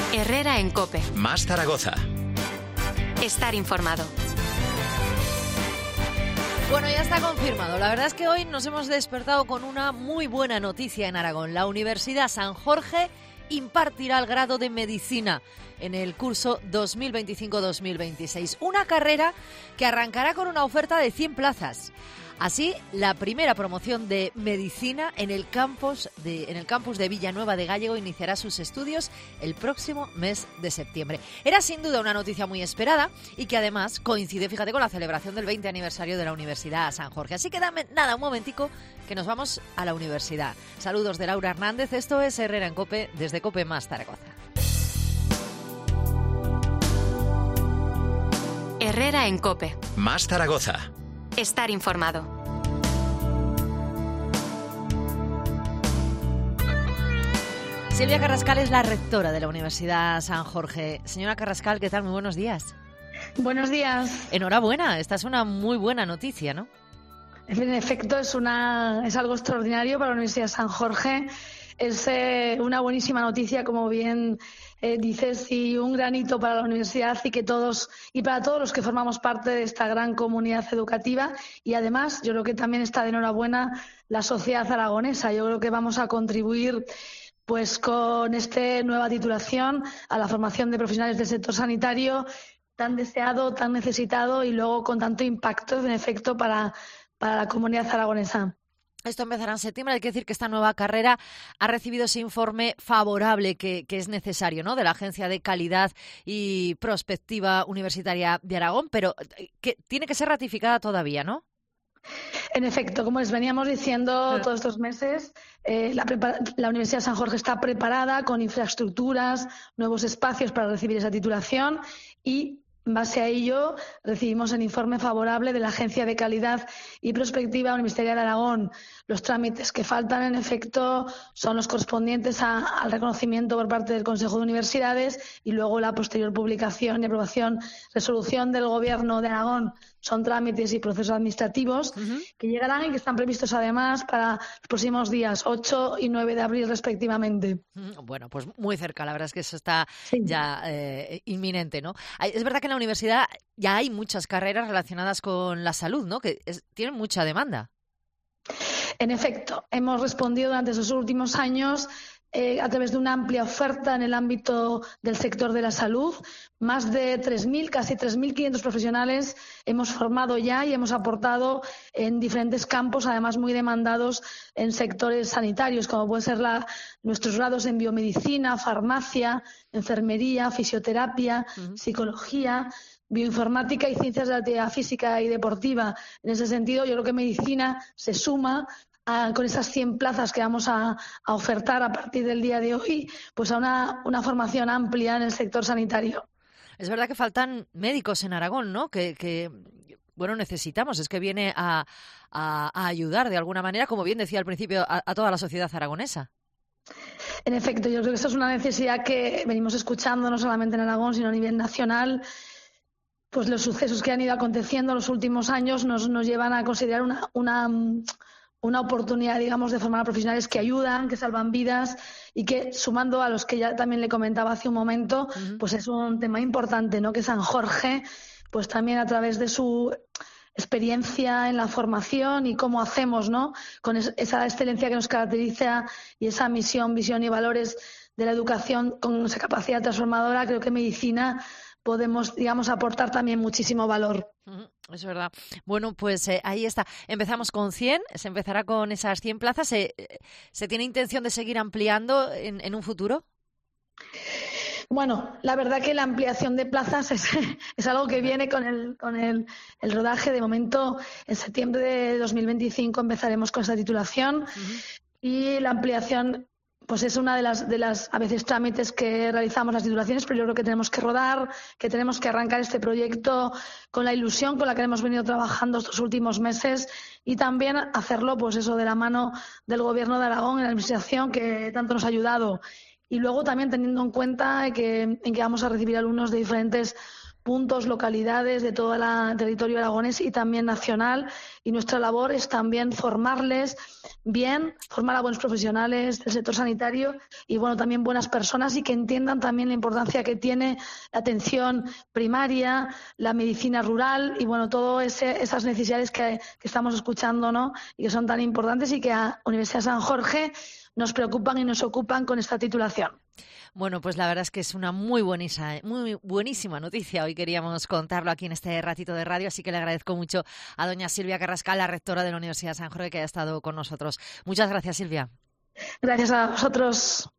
Herrera en COPE. Más Zaragoza. Estar informado. Bueno, ya está confirmado. La verdad es que hoy nos hemos despertado con una muy buena noticia en Aragón. La Universidad San Jorge impartirá el grado de Medicina en el curso 2025-2026. Una carrera que arrancará con una oferta de 100 plazas. Así, la primera promoción de Medicina en el campus de Villanueva de Gállego iniciará sus estudios el próximo mes de septiembre. Era sin duda una noticia muy esperada y que además coincide, fíjate, con la celebración del 20 aniversario de la Universidad San Jorge. Así que dame nada, un momentico, que nos vamos a la universidad. Saludos de Laura Hernández, esto es Herrera en COPE, desde COPE Más Zaragoza. Herrera en COPE. Más Zaragoza. Estar informado. Silvia Carrascal es la rectora de la Universidad San Jorge. Señora Carrascal, ¿qué tal? Muy buenos días. Buenos días. Enhorabuena, esta es una muy buena noticia, ¿no? En efecto, es algo extraordinario para la Universidad San Jorge. Es una buenísima noticia, como bien dices, y un granito para la universidad y para todos los que formamos parte de esta gran comunidad educativa. Y además, yo creo que también está de enhorabuena la sociedad aragonesa. Yo creo que vamos a contribuir pues con esta nueva titulación a la formación de profesionales del sector sanitario tan deseado, tan necesitado y luego con tanto impacto, en efecto, para la comunidad aragonesa. Esto empezará en septiembre. Hay que decir que esta nueva carrera ha recibido ese informe favorable que es necesario, ¿no?, de la Agencia de Calidad y Prospectiva Universitaria de Aragón, pero que tiene que ser ratificada todavía, ¿no? En efecto, como les veníamos diciendo todos estos meses, la Universidad San Jorge está preparada con infraestructuras, nuevos espacios para recibir esa titulación y en base a ello, recibimos el informe favorable de la Agencia de Calidad y Prospectiva Universitaria de Aragón. Los trámites que faltan, en efecto, son los correspondientes al reconocimiento por parte del Consejo de Universidades y luego la posterior publicación y aprobación, resolución del Gobierno de Aragón. Son trámites y procesos administrativos que llegarán y que están previstos además para los próximos días 8 y 9 de abril respectivamente. Bueno, pues muy cerca, la verdad es que eso está ya inminente, ¿no? Es verdad que en la universidad ya hay muchas carreras relacionadas con la salud, ¿no?, que tienen mucha demanda. En efecto, hemos respondido durante esos últimos años a través de una amplia oferta en el ámbito del sector de la salud. Más de 3.000, casi 3.500 profesionales hemos formado ya y hemos aportado en diferentes campos, además muy demandados en sectores sanitarios, como pueden ser nuestros grados en biomedicina, farmacia, enfermería, fisioterapia, psicología, bioinformática y ciencias de la actividad física y deportiva. En ese sentido, yo creo que medicina se suma con esas 100 plazas que vamos a ofertar a partir del día de hoy, pues a una formación amplia en el sector sanitario. Es verdad que faltan médicos en Aragón, ¿no?, que bueno, necesitamos, es que viene a ayudar de alguna manera, como bien decía al principio, a toda la sociedad aragonesa. En efecto, yo creo que esto es una necesidad que venimos escuchando no solamente en Aragón, sino a nivel nacional. Pues los sucesos que han ido aconteciendo en los últimos años nos llevan a considerar una oportunidad, digamos, de formar a profesionales que ayudan, que salvan vidas y que, sumando a los que ya también le comentaba hace un momento, pues es un tema importante, ¿no?, que San Jorge, pues también a través de su experiencia en la formación y cómo hacemos, ¿no?, con esa excelencia que nos caracteriza y esa misión, visión y valores de la educación con esa capacidad transformadora, creo que medicina podemos, digamos, aportar también muchísimo valor. Es verdad. Bueno, pues ahí está. Empezamos con 100, se empezará con esas 100 plazas. ¿Se tiene intención de seguir ampliando en un futuro? Bueno, la verdad que la ampliación de plazas es algo que viene con el rodaje. De momento, en septiembre de 2025 empezaremos con esta titulación y la ampliación pues es una de las a veces trámites que realizamos las titulaciones, pero yo creo que tenemos que rodar, que tenemos que arrancar este proyecto con la ilusión con la que hemos venido trabajando estos últimos meses y también hacerlo pues eso de la mano del Gobierno de Aragón en la administración que tanto nos ha ayudado. Y luego también teniendo en cuenta en que vamos a recibir alumnos de diferentes puntos, localidades de todo el territorio aragonés y también nacional, y nuestra labor es también formarles bien, formar a buenos profesionales del sector sanitario y bueno, también buenas personas, y que entiendan también la importancia que tiene la atención primaria, la medicina rural y bueno, todas esas necesidades que estamos escuchando, ¿no? Y que son tan importantes y que a Universidad San Jorge nos preocupan y nos ocupan con esta titulación. Bueno, pues la verdad es que es una muy buenísima noticia. Hoy queríamos contarlo aquí en este ratito de radio, así que le agradezco mucho a doña Silvia Carrascal, la rectora de la Universidad de San Jorge, que haya estado con nosotros. Muchas gracias, Silvia. Gracias a vosotros.